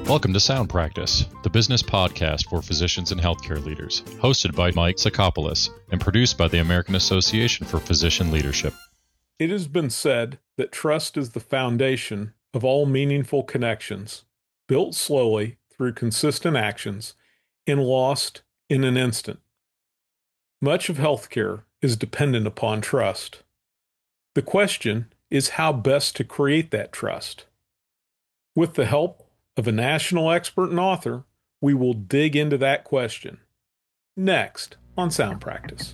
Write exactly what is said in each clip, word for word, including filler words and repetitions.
Welcome to Sound Practice, the business podcast for physicians and healthcare leaders, hosted by Mike Sakopoulos and produced by the American Association for Physician Leadership. It has been said that trust is the foundation of all meaningful connections, built slowly through consistent actions and lost in an instant. Much of healthcare is dependent upon trust. The question is how best to create that trust. With the help of a national expert and author, we will dig into that question next on Sound Practice.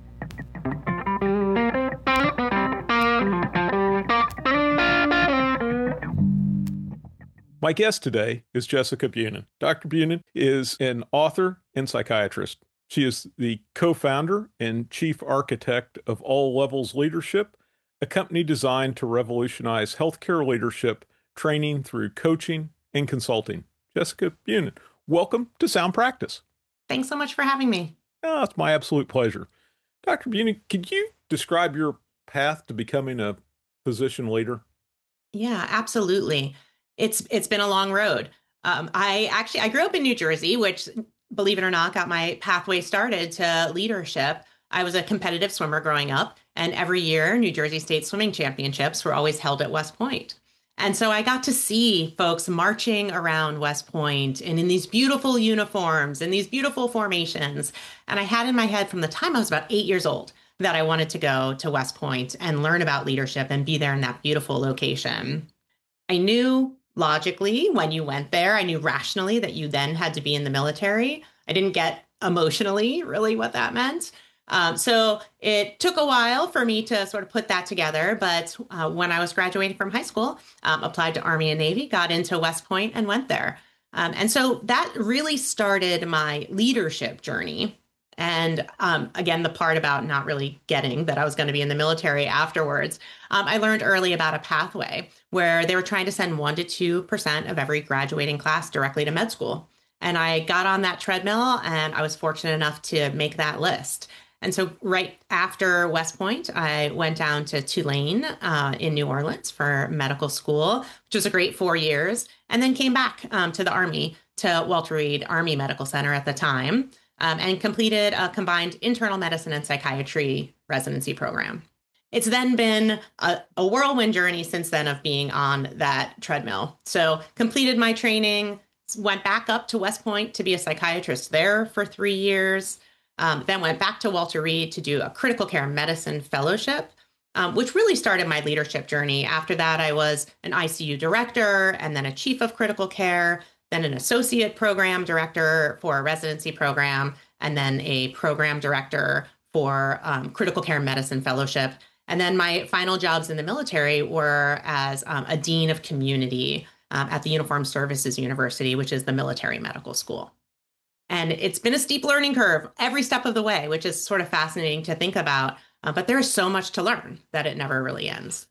My guest today is Jessica Bunin. Doctor Bunin is an author and psychiatrist. She is the co-founder and chief architect of All Levels Leadership, a company designed to revolutionize healthcare leadership training through coaching and consulting. Jessica Bunin, welcome to Sound Practice. Thanks so much for having me. Oh, it's my absolute pleasure. Doctor Bunin, could you describe your path to becoming a physician leader? Yeah, absolutely. It's it's been a long road. Um, I actually I grew up in New Jersey, which, believe it or not, got my pathway started to leadership. I was a competitive swimmer growing up, and every year New Jersey State Swimming Championships were always held at West Point. And so I got to see folks marching around West Point and in these beautiful uniforms and these beautiful formations. And I had in my head from the time I was about eight years old that I wanted to go to West Point and learn about leadership and be there in that beautiful location. I knew logically when you went there, I knew rationally that you then had to be in the military. I didn't get emotionally really what that meant. Um, so it took a while for me to sort of put that together. But uh, when I was graduating from high school, um, applied to Army and Navy, got into West Point and went there. Um, and so that really started my leadership journey. And um, again, the part about not really getting that I was going to be in the military afterwards, um, I learned early about a pathway where they were trying to send one to two percent of every graduating class directly to med school. And I got on that treadmill and I was fortunate enough to make that list. And so right after West Point, I went down to Tulane uh, in New Orleans for medical school, which was a great four years, and then came back um, to the Army, to Walter Reed Army Medical Center at the time, um, and completed a combined internal medicine and psychiatry residency program. It's then been a, a whirlwind journey since then of being on that treadmill. So completed my training, went back up to West Point to be a psychiatrist there for three years, Um, then went back to Walter Reed to do a critical care medicine fellowship, um, which really started my leadership journey. After that, I was an I C U director and then a chief of critical care, then an associate program director for a residency program, and then a program director for um, critical care medicine fellowship. And then my final jobs in the military were as um, a dean of community um, at the Uniformed Services University, which is the military medical school. And it's been a steep learning curve every step of the way, which is sort of fascinating to think about. Uh, but there is so much to learn that it never really ends.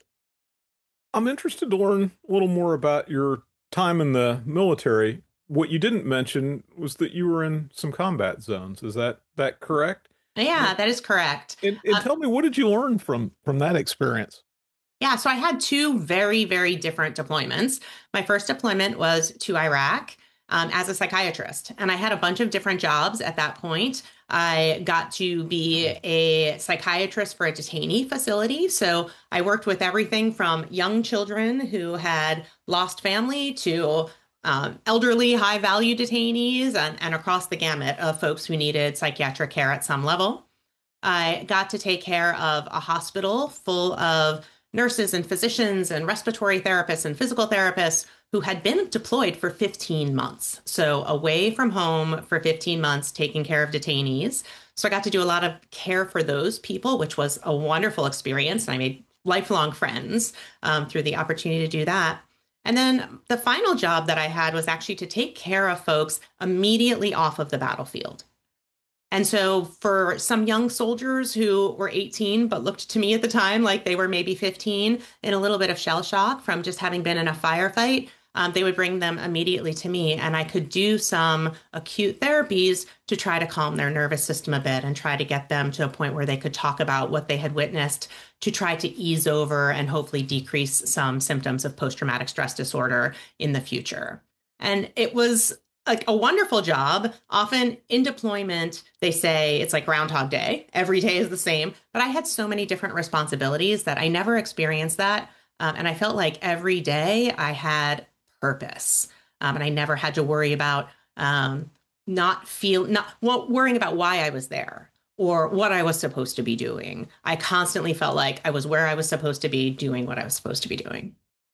I'm interested to learn a little more about your time in the military. What you didn't mention was that you were in some combat zones. Is that that correct? Yeah, that is correct. And, and uh, tell me, what did you learn from from that experience? Yeah, so I had two very, very different deployments. My first deployment was to Iraq. Um, as a psychiatrist. And I had a bunch of different jobs at that point. I got to be a psychiatrist for a detainee facility. So I worked with everything from young children who had lost family to um, elderly, high value detainees and, and across the gamut of folks who needed psychiatric care at some level. I got to take care of a hospital full of nurses and physicians and respiratory therapists and physical therapists who had been deployed for fifteen months. So away from home for fifteen months, taking care of detainees. So I got to do a lot of care for those people, which was a wonderful experience. And I made lifelong friends um, through the opportunity to do that. And then the final job that I had was actually to take care of folks immediately off of the battlefield. And so for some young soldiers who were eighteen, but looked to me at the time like they were maybe fifteen, in a little bit of shell shock from just having been in a firefight, um, they would bring them immediately to me, and I could do some acute therapies to try to calm their nervous system a bit and try to get them to a point where they could talk about what they had witnessed to try to ease over and hopefully decrease some symptoms of post-traumatic stress disorder in the future. And it was like a wonderful job. Often in deployment, they say it's like Groundhog Day. Every day is the same. But I had so many different responsibilities that I never experienced that. Um, and I felt like every day I had purpose. Um, and I never had to worry about um, not feel not well, worrying about why I was there or what I was supposed to be doing. I constantly felt like I was where I was supposed to be, doing what I was supposed to be doing.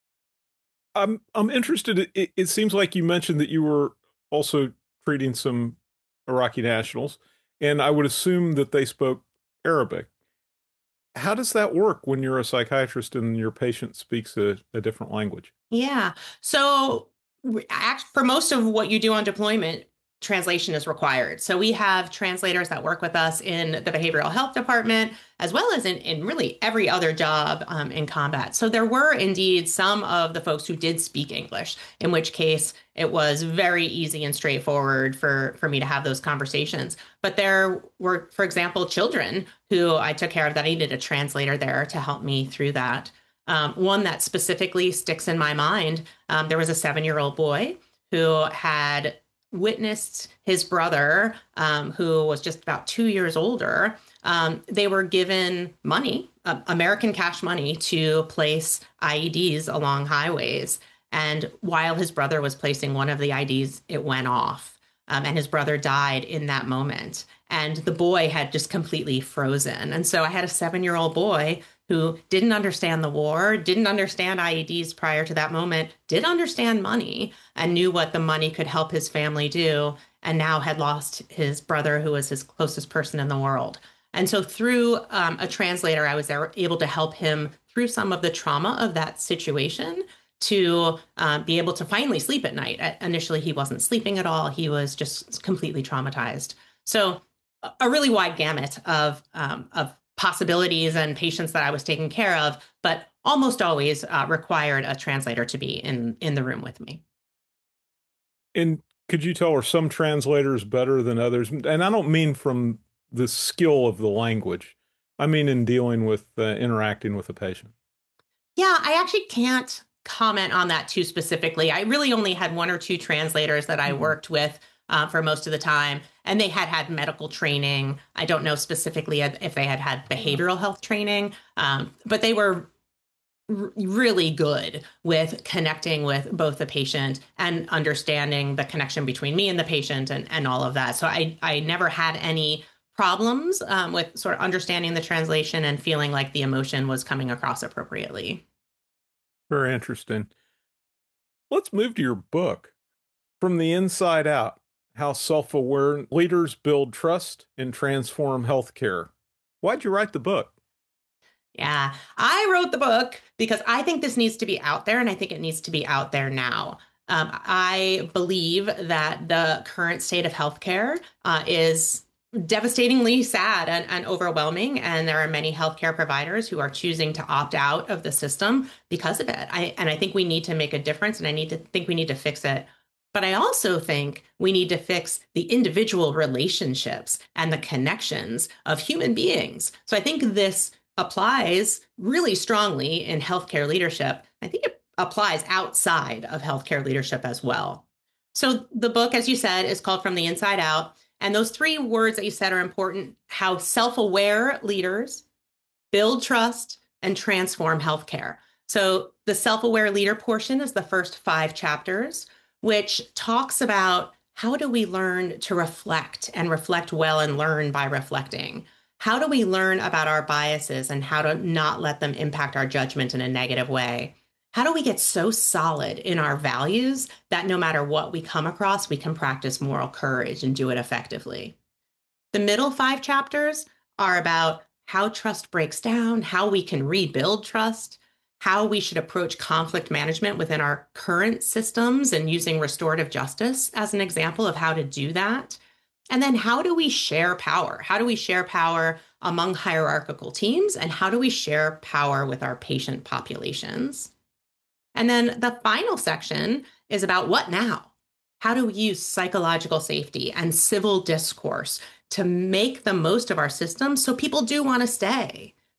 I'm I'm interested. It, it seems like you mentioned that you were also treating some Iraqi nationals, and I would assume that they spoke Arabic. How does that work when you're a psychiatrist and your patient speaks a, a different language? Yeah. So act- for most of what you do on deployment, translation is required. So we have translators that work with us in the behavioral health department, as well as in, in really every other job um, in combat. So there were indeed some of the folks who did speak English, in which case it was very easy and straightforward for, for me to have those conversations. But there were, for example, children who I took care of that I needed a translator there to help me through that. Um, one that specifically sticks in my mind, um, there was a seven-year-old boy who had witnessed his brother, um, who was just about two years older. Um, they were given money, uh, American cash money, to place I E Ds along highways. And while his brother was placing one of the I E Ds, it went off. Um, and his brother died in that moment. And the boy had just completely frozen. And so I had a seven-year-old boy who didn't understand the war, didn't understand I E Ds prior to that moment, did understand money and knew what the money could help his family do, and now had lost his brother, who was his closest person in the world. And so through um, a translator, I was there, able to help him through some of the trauma of that situation to uh, be able to finally sleep at night. Initially, he wasn't sleeping at all. He was just completely traumatized. So a really wide gamut of, um, of possibilities and patients that I was taking care of, but almost always uh, required a translator to be in, in the room with me. And could you tell, are some translators better than others? And I don't mean from the skill of the language. I mean in dealing with, uh, interacting with a patient. Yeah, I actually can't comment on that too specifically. I really only had one or two translators that I mm-hmm. worked with uh, for most of the time, and they had had medical training. I don't know specifically if they had had behavioral health training, um, but they were r- really good with connecting with both the patient and understanding the connection between me and the patient and, and all of that. So I, I never had any problems um, with sort of understanding the translation and feeling like the emotion was coming across appropriately. Very interesting. Let's move to your book, From the Inside Out: How Self-Aware Leaders Build Trust and Transform Healthcare. Why'd you write the book? Yeah, I wrote the book because I think this needs to be out there, and I think it needs to be out there now. Um, I believe that the current state of healthcare uh, is devastatingly sad and, and overwhelming. And there are many healthcare providers who are choosing to opt out of the system because of it. I, and I think we need to make a difference, and I need to think we need to fix it. But I also think we need to fix the individual relationships and the connections of human beings. So I think this applies really strongly in healthcare leadership. I think it applies outside of healthcare leadership as well. So the book, as you said, is called From the Inside Out. And those three words that you said are important: how self-aware leaders build trust and transform healthcare. So the self-aware leader portion is the first five chapters, which talks about how do we learn to reflect and reflect well and learn by reflecting. How do we learn about our biases and how to not let them impact our judgment in a negative way? How do we get so solid in our values that no matter what we come across, we can practice moral courage and do it effectively? The middle five chapters are about how trust breaks down, how we can rebuild trust, how we should approach conflict management within our current systems and using restorative justice as an example of how to do that. And then how do we share power? How do we share power among hierarchical teams? And how do we share power with our patient populations? And then the final section is about what now? How do we use psychological safety and civil discourse to make the most of our systems so people do want to stay?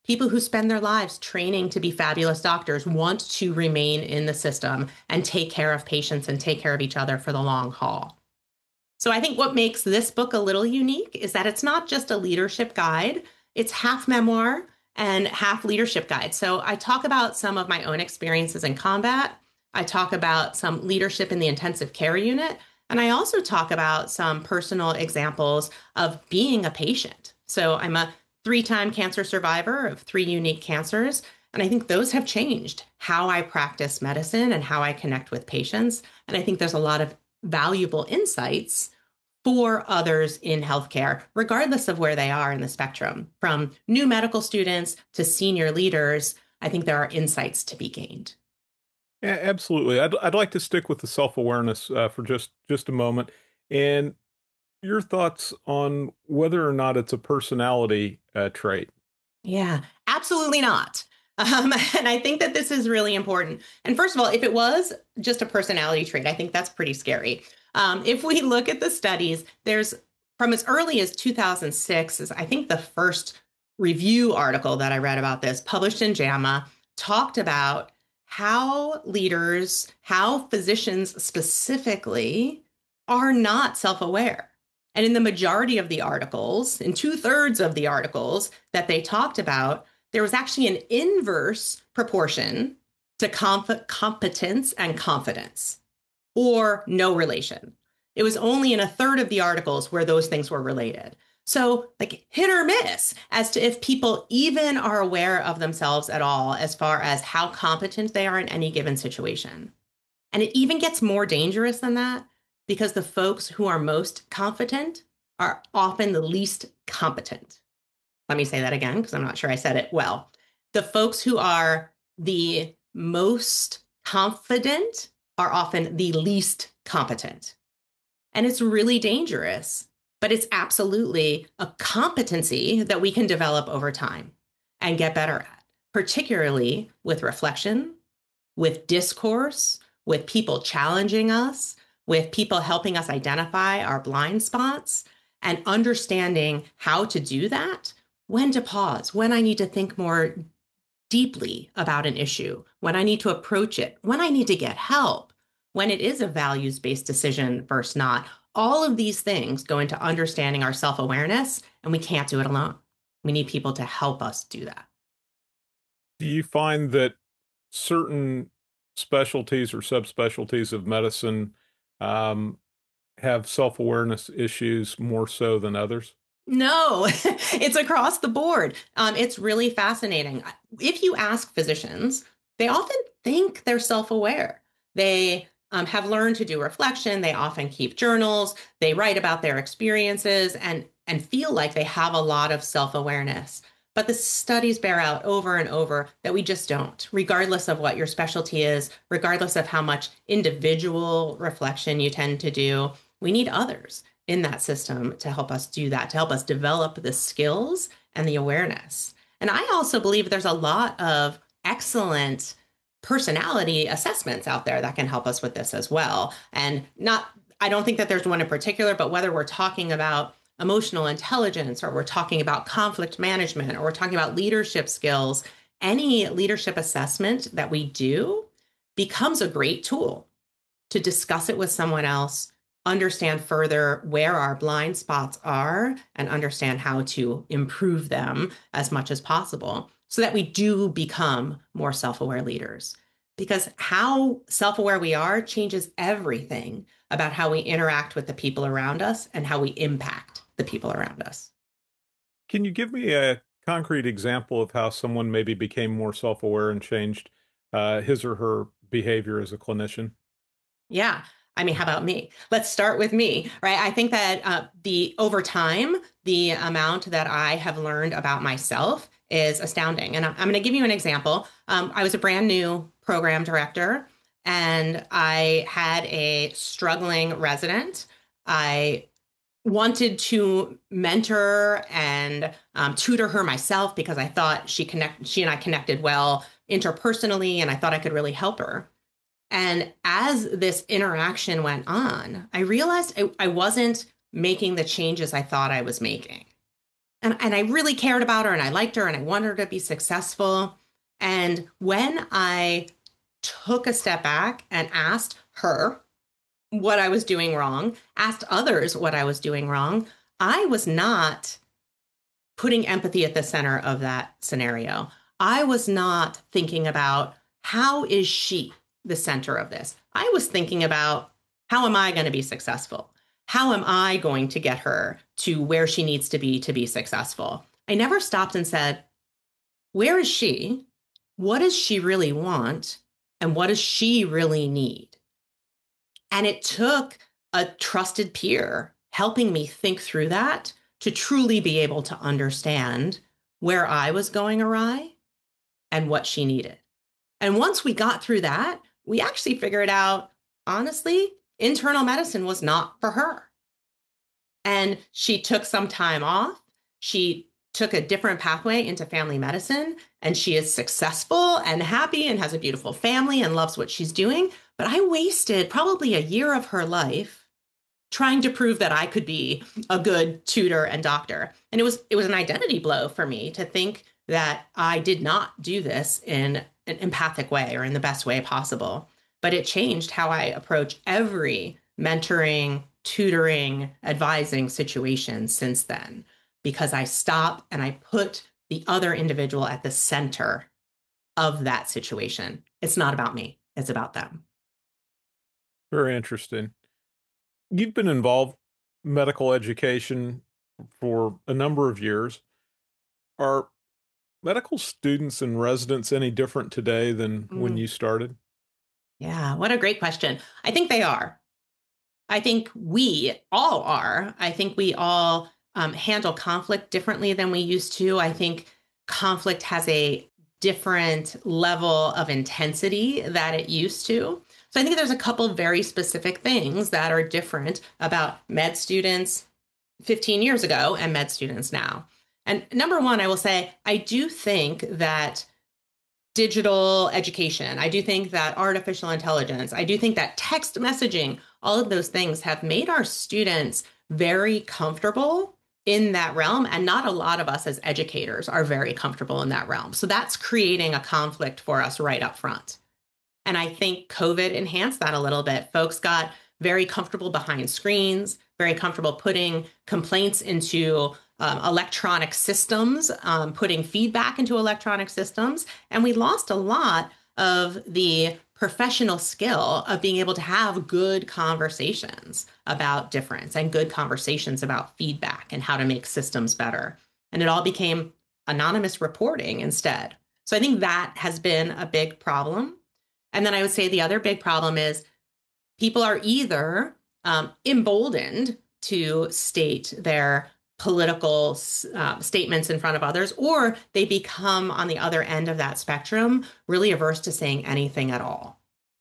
People who spend their lives training to be fabulous doctors want to remain in the system and take care of patients and take care of each other for the long haul. So I think what makes this book a little unique is that it's not just a leadership guide, it's half memoir and half leadership guide. So I talk about some of my own experiences in combat. I talk about some leadership in the intensive care unit. And I also talk about some personal examples of being a patient. So I'm a three-time cancer survivor of three unique cancers. And I think those have changed how I practice medicine and how I connect with patients. And I think there's a lot of valuable insights for others in healthcare, regardless of where they are in the spectrum, from new medical students to senior leaders. I think there are insights to be gained. Yeah, absolutely. I'd, I'd like to stick with the self-awareness uh, for just, just a moment. And your thoughts on whether or not it's a personality uh, trait. Yeah, absolutely not. Um, and I think that this is really important. And first of all, if it was just a personality trait, I think that's pretty scary. Um, if we look at the studies, there's from as early as two thousand six is I think the first review article that I read about this, published in JAMA, talked about how leaders, how physicians specifically are not self-aware. And in the majority of the articles, in two thirds of the articles that they talked about, there was actually an inverse proportion to comp- competence and confidence, or no relation. It was only in a third of the articles where those things were related. So like hit or miss as to if people even are aware of themselves at all as far as how competent they are in any given situation. And it even gets more dangerous than that because the folks who are most confident are often the least competent. Let me say that again, because I'm not sure I said it well. The folks who are the most confident are often the least competent. And it's really dangerous, but it's absolutely a competency that we can develop over time and get better at, particularly with reflection, with discourse, with people challenging us, with people helping us identify our blind spots, and understanding how to do that, when to pause, when I need to think more deeply about an issue, when I need to approach it, when I need to get help, when it is a values-based decision versus not. All of these things go into understanding our self-awareness, and we can't do it alone. We need people to help us do that. Do you find that certain specialties or subspecialties of medicine um, have self-awareness issues more so than others? No, it's across the board. Um, it's really fascinating. If you ask physicians, they often think they're self-aware. They um, have learned to do reflection. They often keep journals. They write about their experiences and, and feel like they have a lot of self-awareness. But the studies bear out over and over that we just don't, regardless of what your specialty is, regardless of how much individual reflection you tend to do. We need others in that system to help us do that, to help us develop the skills and the awareness. And I also believe there's a lot of excellent personality assessments out there that can help us with this as well. And not, I don't think that there's one in particular, but whether we're talking about emotional intelligence, or we're talking about conflict management, or we're talking about leadership skills, any leadership assessment that we do becomes a great tool to discuss it with someone else, understand further where our blind spots are, and understand how to improve them as much as possible so that we do become more self-aware leaders. Because how self-aware we are changes everything about how we interact with the people around us and how we impact the people around us. Can you give me a concrete example of how someone maybe became more self-aware and changed uh, his or her behavior as a clinician? Yeah. I mean, how about me? Let's start with me, right? I think that uh, the over time, the amount that I have learned about myself is astounding. And I'm, I'm going to give you an example. Um, I was a brand new program director, and I had a struggling resident. I wanted to mentor and um, tutor her myself because I thought she connect she and I connected well interpersonally, and I thought I could really help her. And as this interaction went on, I realized I, I wasn't making the changes I thought I was making. and, and I really cared about her and I liked her and I wanted her to be successful. And when I took a step back and asked her what I was doing wrong, asked others what I was doing wrong, I was not putting empathy at the center of that scenario. I was not thinking about how is she the center of this. I was thinking about how am I going to be successful? How am I going to get her to where she needs to be to be successful? I never stopped and said, where is she? What does she really want? And what does she really need? And it took a trusted peer helping me think through that to truly be able to understand where I was going awry and what she needed. And once we got through that, we actually figured out, honestly, internal medicine was not for her. And she took some time off. She took a different pathway into family medicine, and she is successful and happy and has a beautiful family and loves what she's doing. But I wasted probably a year of her life trying to prove that I could be a good tutor and doctor. And it was it was an identity blow for me to think that I did not do this in an empathic way or in the best way possible. But it changed how I approach every mentoring, tutoring, advising situation since then, because I stopped and I put the other individual at the center of that situation. It's not about me, it's about them. Very interesting. You've been involved in medical education for a number of years. Are medical students and residents any different today than mm. when you started? Yeah, what a great question. I think they are. I think we all are. I think we all um, handle conflict differently than we used to. I think conflict has a different level of intensity that it used to. So I think there's a couple very specific things that are different about med students fifteen years ago and med students now. And number one, I will say, I do think that digital education, I do think that artificial intelligence, I do think that text messaging, all of those things have made our students very comfortable in that realm. And not a lot of us as educators are very comfortable in that realm. So that's creating a conflict for us right up front. And I think COVID enhanced that a little bit. Folks got very comfortable behind screens, very comfortable putting complaints into um, electronic systems, um, putting feedback into electronic systems. And we lost a lot of the professional skill of being able to have good conversations about difference and good conversations about feedback and how to make systems better. And it all became anonymous reporting instead. So I think that has been a big problem. And then I would say the other big problem is people are either um, emboldened to state their political uh, statements in front of others, or they become on the other end of that spectrum, really averse to saying anything at all.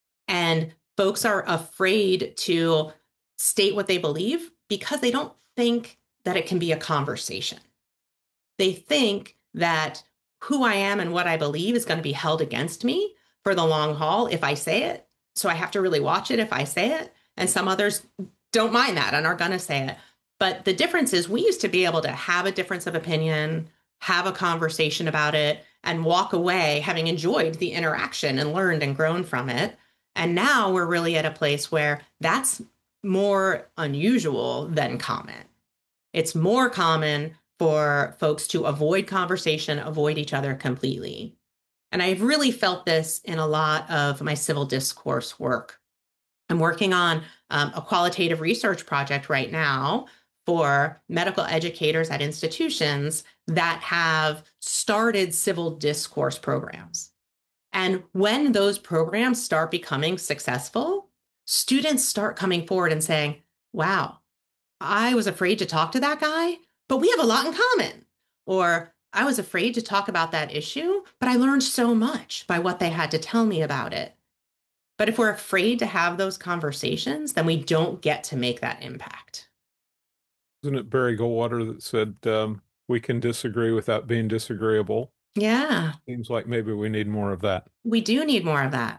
And folks are afraid to state what they believe because they don't think that it can be a conversation. They think that who I am and what I believe is going to be held against me for the long haul if I say it. So I have to really watch it if I say it. And some others don't mind that and are going to say it. But the difference is we used to be able to have a difference of opinion, have a conversation about it, and walk away having enjoyed the interaction and learned and grown from it. And now we're really at a place where that's more unusual than common. It's more common for folks to avoid conversation, avoid each other completely. And I've really felt this in a lot of my civil discourse work. I'm working on um, a qualitative research project right now for medical educators at institutions that have started civil discourse programs. And when those programs start becoming successful, students start coming forward and saying, wow, I was afraid to talk to that guy, but we have a lot in common. Or I was afraid to talk about that issue, but I learned so much by what they had to tell me about it. But if we're afraid to have those conversations, then we don't get to make that impact. Isn't it Barry Goldwater that said, um, we can disagree without being disagreeable? Yeah. Seems like maybe we need more of that. We do need more of that.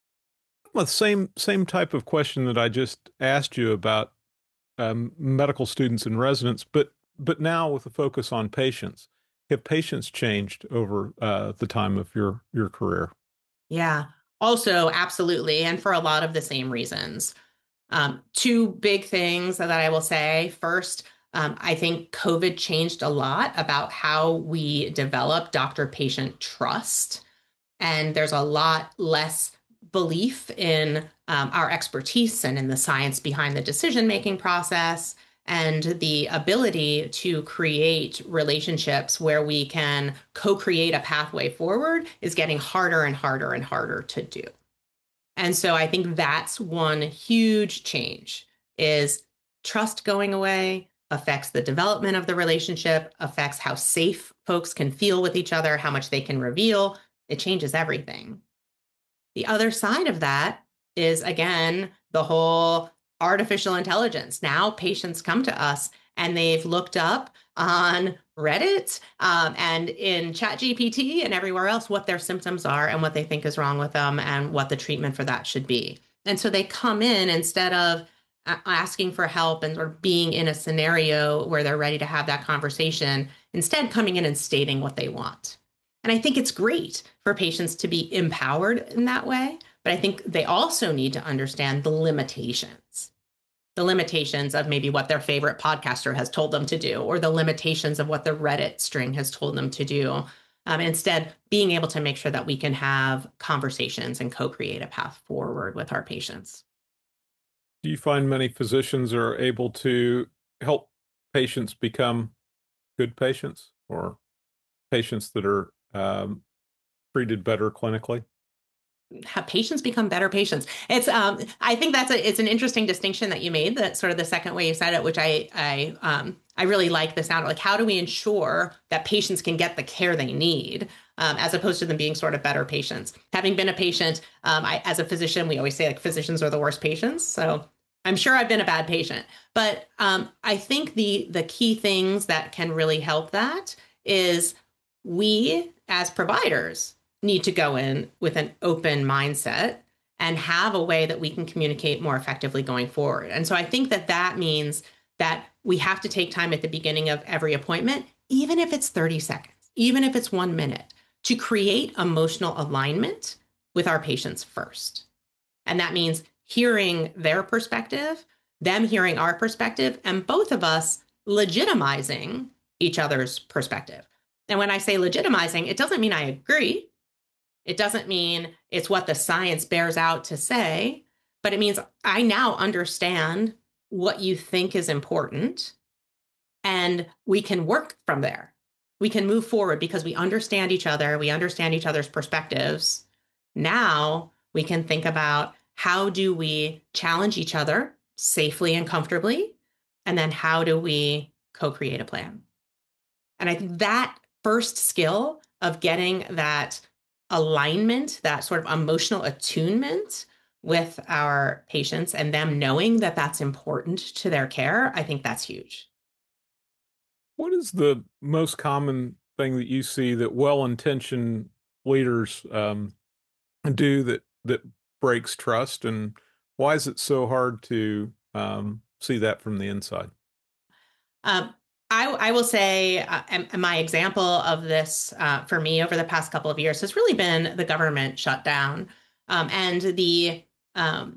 Well, same, same type of question that I just asked you about um, medical students and residents, but but now with a focus on patients, have patients changed over uh, the time of your your career? Yeah, also, absolutely. And for a lot of the same reasons. Um, two big things that I will say. First, um, I think COVID changed a lot about how we develop doctor-patient trust. And there's a lot less belief in um, our expertise and in the science behind the decision-making process and the ability to create relationships where we can co-create a pathway forward is getting harder and harder and harder to do. And so I think that's one huge change is trust going away affects the development of the relationship, affects how safe folks can feel with each other, how much they can reveal. It changes everything. The other side of that is, again, the whole artificial intelligence. Now patients come to us and they've looked up on Reddit um, and in ChatGPT and everywhere else what their symptoms are and what they think is wrong with them and what the treatment for that should be. And so they come in instead of asking for help and sort of being in a scenario where they're ready to have that conversation, instead coming in and stating what they want. And I think it's great for patients to be empowered in that way, but I think they also need to understand the limitations. The limitations of maybe what their favorite podcaster has told them to do, or the limitations of what the Reddit string has told them to do. Um, instead, being able to make sure that we can have conversations and co-create a path forward with our patients. Do you find many physicians are able to help patients become good patients or patients that are um, treated better clinically? Have patients become better patients? It's um, I think that's a it's an interesting distinction that you made. That sort of the second way you said it, which I I um I really like the sound. Like, how do we ensure that patients can get the care they need, um, as opposed to them being sort of better patients? Having been a patient, um, I as a physician, we always say like physicians are the worst patients. So I'm sure I've been a bad patient, but um, I think the the key things that can really help that is we as providers need to go in with an open mindset and have a way that we can communicate more effectively going forward. And so I think that that means that we have to take time at the beginning of every appointment, even if it's thirty seconds, even if it's one minute, to create emotional alignment with our patients first. And that means hearing their perspective, them hearing our perspective, and both of us legitimizing each other's perspective. And when I say legitimizing, it doesn't mean I agree. It doesn't mean it's what the science bears out to say, but it means I now understand what you think is important, and we can work from there. We can move forward because we understand each other. We understand each other's perspectives. Now we can think about how do we challenge each other safely and comfortably, and then how do we co-create a plan? And I think that first skill of getting that alignment, that sort of emotional attunement with our patients and them knowing that that's important to their care, I think that's huge. What is the most common thing that you see that well-intentioned leaders um, do that that breaks trust, and why is it so hard to um, see that from the inside? Um, I, I will say uh, my example of this uh, for me over the past couple of years has really been the government shutdown, um, and the um,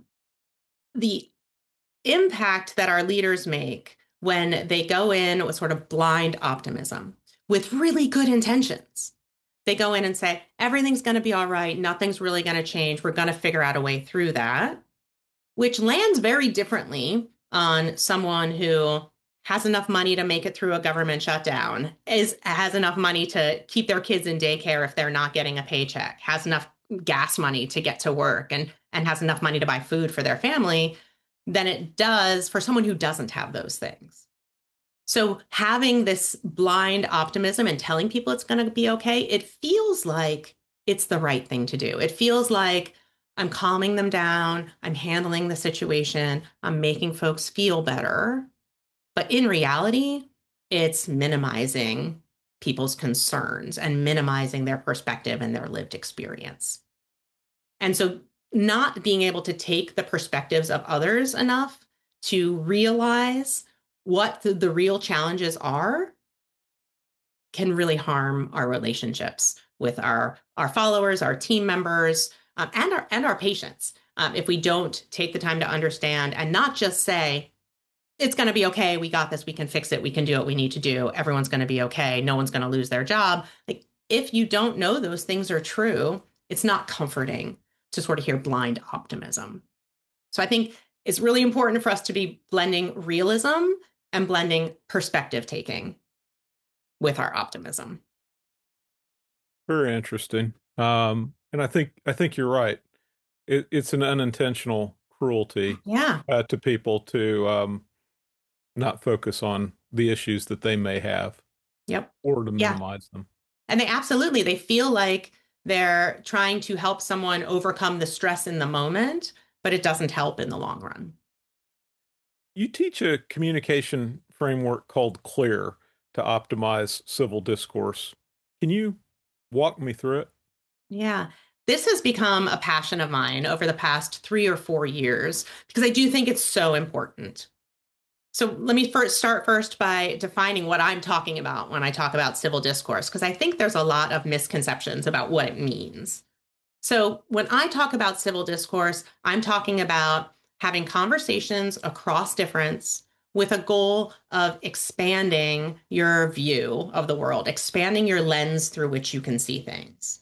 the impact that our leaders make when they go in with sort of blind optimism, with really good intentions. They go in and say, everything's going to be all right. Nothing's really going to change. We're going to figure out a way through that, which lands very differently on someone who has enough money to make it through a government shutdown, is has enough money to keep their kids in daycare if they're not getting a paycheck, has enough gas money to get to work, and, and has enough money to buy food for their family, than it does for someone who doesn't have those things. So having this blind optimism and telling people it's going to be okay, it feels like it's the right thing to do. It feels like I'm calming them down, I'm handling the situation, I'm making folks feel better. But in reality, it's minimizing people's concerns and minimizing their perspective and their lived experience. And so not being able to take the perspectives of others enough to realize what the, the real challenges are can really harm our relationships with our, our followers, our team members, um, and our and our patients. Um, if we don't take the time to understand and not just say, it's going to be okay, we got this, we can fix it, we can do what we need to do, everyone's going to be okay, no one's going to lose their job. Like, if you don't know those things are true, it's not comforting to sort of hear blind optimism. So I think it's really important for us to be blending realism and blending perspective taking with our optimism. Very interesting. Um, and I think I think you're right. It, it's an unintentional cruelty Yeah. uh, to people to um, not focus on the issues that they may have. Yep. Or to Yeah. minimize them. And they absolutely, they feel like they're trying to help someone overcome the stress in the moment, but it doesn't help in the long run. You teach a communication framework called CLEAR to optimize civil discourse. Can you walk me through it? Yeah. This has become a passion of mine over the past three or four years because I do think it's so important. So let me first start first by defining what I'm talking about when I talk about civil discourse, because I think there's a lot of misconceptions about what it means. So when I talk about civil discourse, I'm talking about having conversations across difference with a goal of expanding your view of the world, expanding your lens through which you can see things.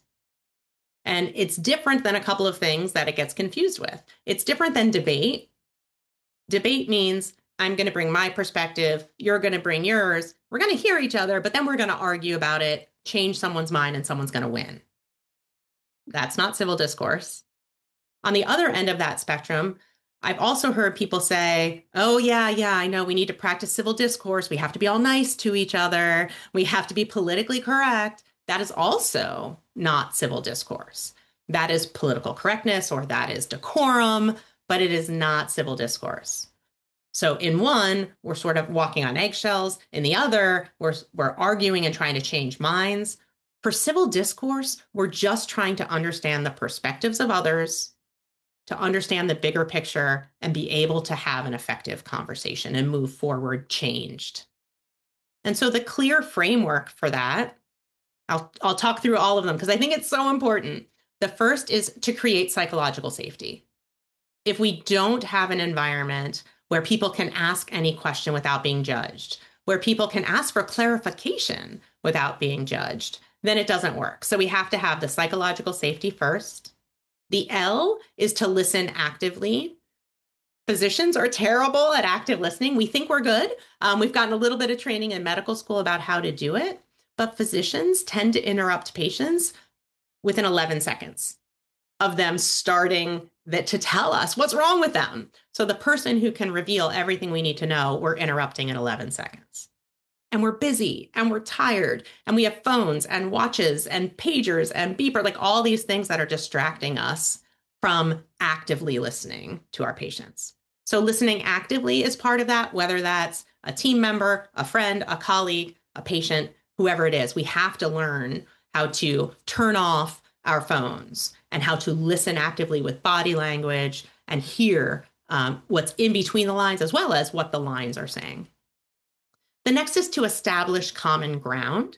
And it's different than a couple of things that it gets confused with. It's different than debate. Debate means I'm going to bring my perspective, you're going to bring yours, we're going to hear each other, but then we're going to argue about it, change someone's mind, and someone's going to win. That's not civil discourse. On the other end of that spectrum, I've also heard people say, oh, yeah, yeah, I know we need to practice civil discourse. We have to be all nice to each other. We have to be politically correct. That is also not civil discourse. That is political correctness, or that is decorum, but it is not civil discourse. So in one, we're sort of walking on eggshells. In the other, we're, we're arguing and trying to change minds. For civil discourse, we're just trying to understand the perspectives of others, to understand the bigger picture, and be able to have an effective conversation and move forward changed. And so the CLEAR framework for that, I'll, I'll talk through all of them because I think it's so important. The first is to create psychological safety. If we don't have an environment where people can ask any question without being judged, where people can ask for clarification without being judged, then it doesn't work. So we have to have the psychological safety first. The L is to listen actively. Physicians are terrible at active listening. We think we're good. Um, we've gotten a little bit of training in medical school about how to do it, but physicians tend to interrupt patients within eleven seconds of them starting that to tell us what's wrong with them. So the person who can reveal everything we need to know, we're interrupting in eleven seconds. And we're busy and we're tired and we have phones and watches and pagers and beeper, like all these things that are distracting us from actively listening to our patients. So listening actively is part of that, whether that's a team member, a friend, a colleague, a patient, whoever it is. We have to learn how to turn off our phones and how to listen actively with body language and hear um, what's in between the lines as well as what the lines are saying. The next is to establish common ground.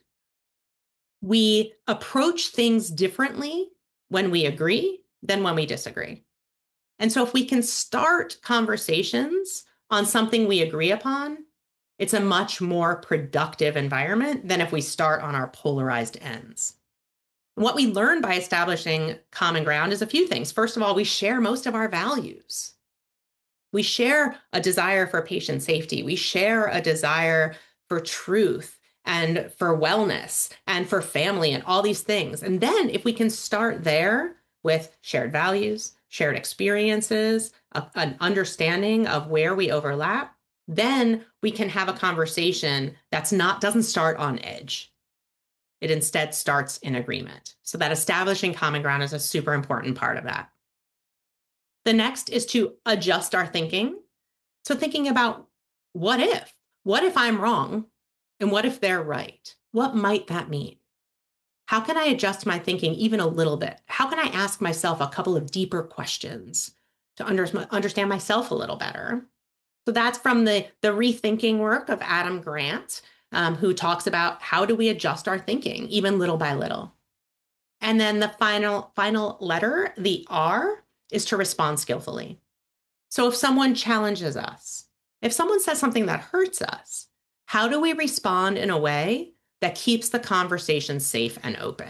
We approach things differently when we agree than when we disagree. And so if we can start conversations on something we agree upon, it's a much more productive environment than if we start on our polarized ends. What we learn by establishing common ground is a few things. First of all, we share most of our values. We share a desire for patient safety. We share a desire for truth and for wellness and for family and all these things. And then if we can start there with shared values, shared experiences, a, an understanding of where we overlap, then we can have a conversation that's not, doesn't start on edge. It instead starts in agreement. So that establishing common ground is a super important part of that. The next is to adjust our thinking. So thinking about what if? What if I'm wrong? And what if they're right? What might that mean? How can I adjust my thinking even a little bit? How can I ask myself a couple of deeper questions to under, understand myself a little better? So that's from the, the rethinking work of Adam Grant, um, who talks about how do we adjust our thinking, even little by little. And then the final, final letter, the R, is to respond skillfully. So if someone challenges us, if someone says something that hurts us, how do we respond in a way that keeps the conversation safe and open?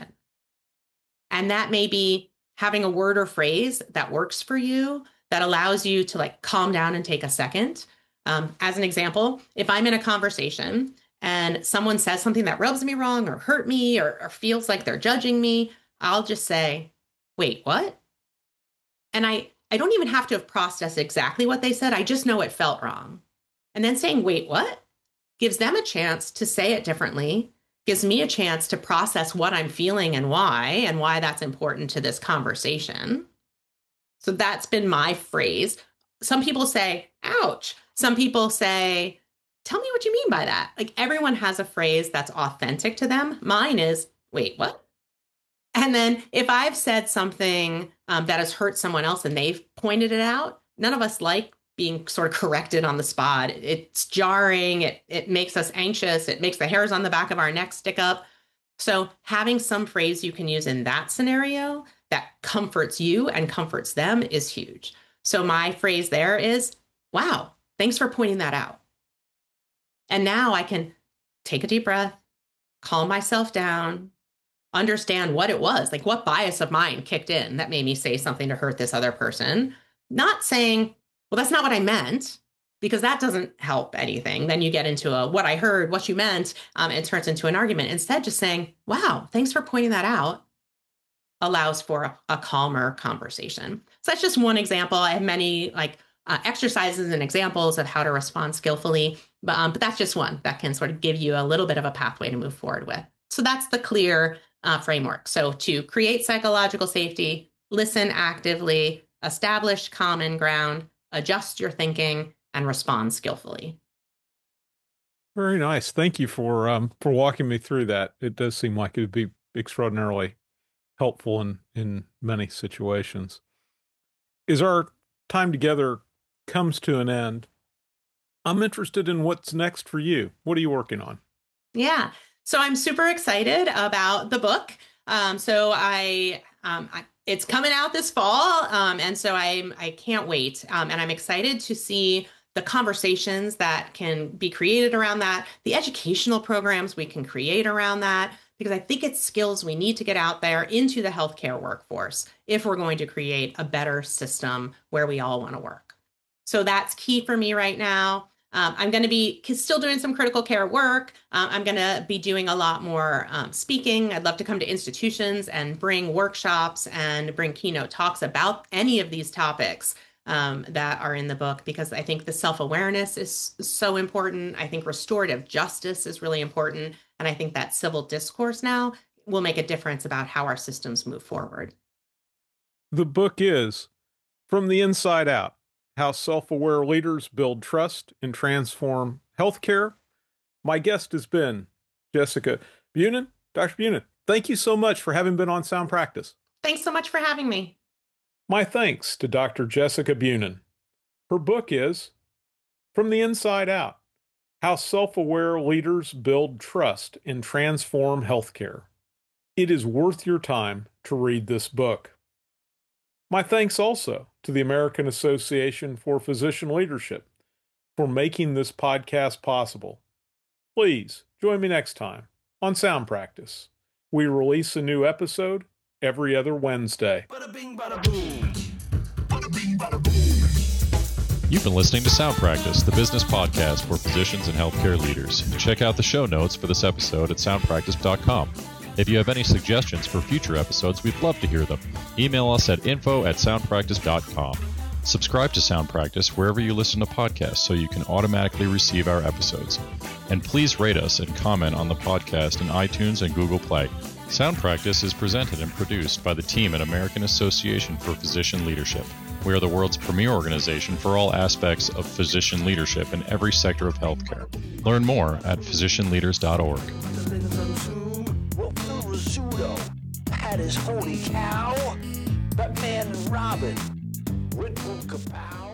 And that may be having a word or phrase that works for you, that allows you to like calm down and take a second. Um, as an example, if I'm in a conversation and someone says something that rubs me wrong or hurt me or, or feels like they're judging me, I'll just say, wait, what? And I, I don't even have to have processed exactly what they said. I just know it felt wrong. And then saying, wait, what? Gives them a chance to say it differently, gives me a chance to process what I'm feeling and why, and why that's important to this conversation. So that's been my phrase. Some people say, ouch. Some people say, tell me what you mean by that. Like everyone has a phrase that's authentic to them. Mine is, wait, what? And then if I've said something um, that has hurt someone else and they've pointed it out, none of us like being sort of corrected on the spot. It's jarring. It, it makes us anxious. It makes the hairs on the back of our neck stick up. So having some phrase you can use in that scenario that comforts you and comforts them is huge. So my phrase there is, wow, thanks for pointing that out. And now I can take a deep breath, calm myself down, understand what it was, like what bias of mine kicked in that made me say something to hurt this other person. Not saying, well, that's not what I meant, because that doesn't help anything. Then you get into a what I heard, what you meant, um, it turns into an argument. Instead, just saying, wow, thanks for pointing that out, allows for a, a calmer conversation. So that's just one example. I have many like uh, exercises and examples of how to respond skillfully, but, um, but that's just one that can sort of give you a little bit of a pathway to move forward with. So that's the CLEAR uh, framework. So to create psychological safety, listen actively, establish common ground, adjust your thinking, and respond skillfully. Very nice. Thank you for um, for walking me through that. It does seem like it would be extraordinarily helpful in, in many situations. As our time together comes to an end, I'm interested in what's next for you. What are you working on? Yeah. So I'm super excited about the book. Um, so I, um, I, it's coming out this fall. Um, and so I'm, I can't wait. Um, and I'm excited to see the conversations that can be created around that, the educational programs we can create around that, because I think it's skills we need to get out there into the healthcare workforce if we're going to create a better system where we all want to work. So that's key for me right now. Um, I'm going to be still doing some critical care work. Um, I'm going to be doing a lot more um, speaking. I'd love to come to institutions and bring workshops and bring keynote talks about any of these topics um, that are in the book, because I think the self-awareness is so important. I think restorative justice is really important. And I think that civil discourse now will make a difference about how our systems move forward. The book is From the Inside Out: How Self-Aware Leaders Build Trust and Transform Healthcare. My guest has been Jessica Bunin. Doctor Bunin, thank you so much for having been on Sound Practice. Thanks so much for having me. My thanks to Doctor Jessica Bunin. Her book is From the Inside Out: How Self-Aware Leaders Build Trust and Transform Healthcare. It is worth your time to read this book. My thanks also to the American Association for Physician Leadership for making this podcast possible. Please join me next time on Sound Practice. We release a new episode every other Wednesday. Bada bing, bada boom. Bada bing, bada boom. You've been listening to Sound Practice, the business podcast for physicians and healthcare leaders. Check out the show notes for this episode at sound practice dot com. If you have any suggestions for future episodes, we'd love to hear them. Email us at info at sound practice dot com. Subscribe to Sound Practice wherever you listen to podcasts so you can automatically receive our episodes. And please rate us and comment on the podcast in iTunes and Google Play. Sound Practice is presented and produced by the team at American Association for Physician Leadership. We are the world's premier organization for all aspects of physician leadership in every sector of healthcare. Learn more at physician leaders dot org. That is holy cow. Batman and Robin. Red Bull Kapow.